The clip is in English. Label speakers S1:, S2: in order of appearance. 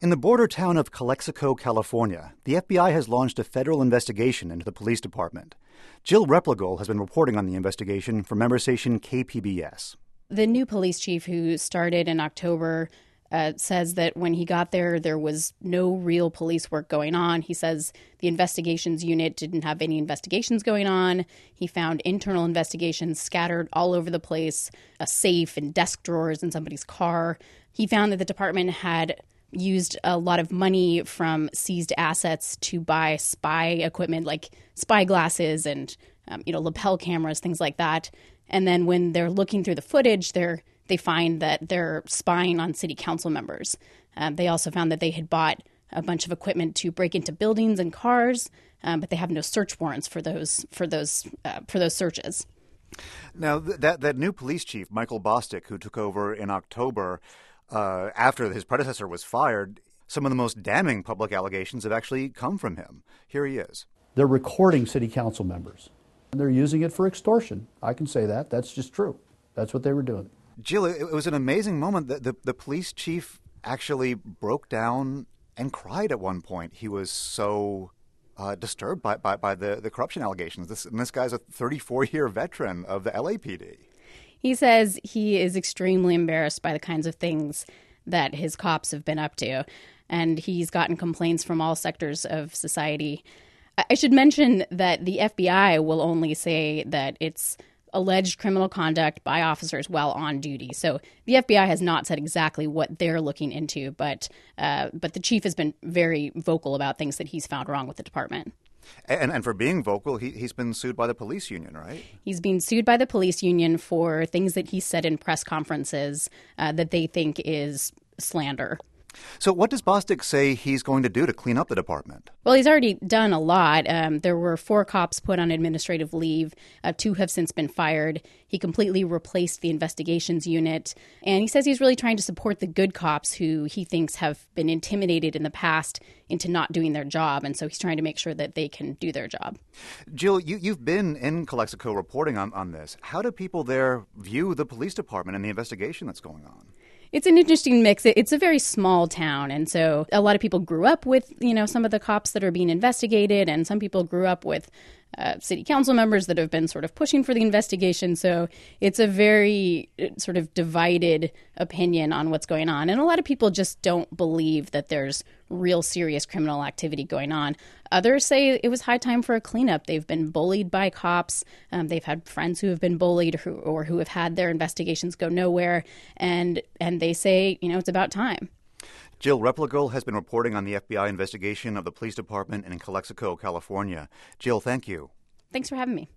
S1: In the border town of Calexico, California, the FBI has launched a federal investigation into the police department. Jill Replogle has been reporting on the investigation for member station KPBS.
S2: The new police chief who started in October says that when he got there was no real police work going on. He says the investigations unit didn't have any investigations going on. He found internal investigations scattered all over the place, a safe and desk drawers in somebody's car. He found that the department had used a lot of money from seized assets to buy spy equipment like spy glasses and lapel cameras, things like that. And then when they're looking through the footage, they find that they're spying on city council members. They also found that they had bought a bunch of equipment to break into buildings and cars, but they have no search warrants for those searches.
S1: Now, that new police chief, Michael Bostic, who took over in October after his predecessor was fired, some of the most damning public allegations have actually come from him. Here he is.
S3: They're recording city council members. And they're using it for extortion. I can say that. That's just true. That's what they were doing.
S1: Jill, it was an amazing moment that the police chief actually broke down and cried at one point. He was so disturbed by the corruption allegations. This guy's a 34-year veteran of the LAPD.
S2: He says he is extremely embarrassed by the kinds of things that his cops have been up to, and he's gotten complaints from all sectors of society. I should mention that the FBI will only say that it's alleged criminal conduct by officers while on duty. So the FBI has not said exactly what they're looking into, but the chief has been very vocal about things that he's found wrong with the department.
S1: And for being vocal, he's been sued by the police union, right?
S2: He's been sued by the police union for things that he said in press conferences that they think is slander.
S1: So what does Bostic say he's going to do to clean up the department?
S2: Well, he's already done a lot. There were 4 cops put on administrative leave. 2 have since been fired. He completely replaced the investigations unit. And he says he's really trying to support the good cops who he thinks have been intimidated in the past into not doing their job. And so he's trying to make sure that they can do their job.
S1: Jill, you've been in Calexico reporting on this. How do people there view the police department and the investigation that's going on?
S2: It's an interesting mix. It's a very small town, and so a lot of people grew up with, some of the cops that are being investigated, and some people grew up with city council members that have been sort of pushing for the investigation. So it's a very sort of divided opinion on what's going on. And a lot of people just don't believe that there's real serious criminal activity going on. Others say it was high time for a cleanup. They've been bullied by cops. They've had friends who have been bullied or who have had their investigations go nowhere. And they say, it's about time.
S1: Jill Replogle has been reporting on the FBI investigation of the police department in Calexico, California. Jill, thank you.
S2: Thanks for having me.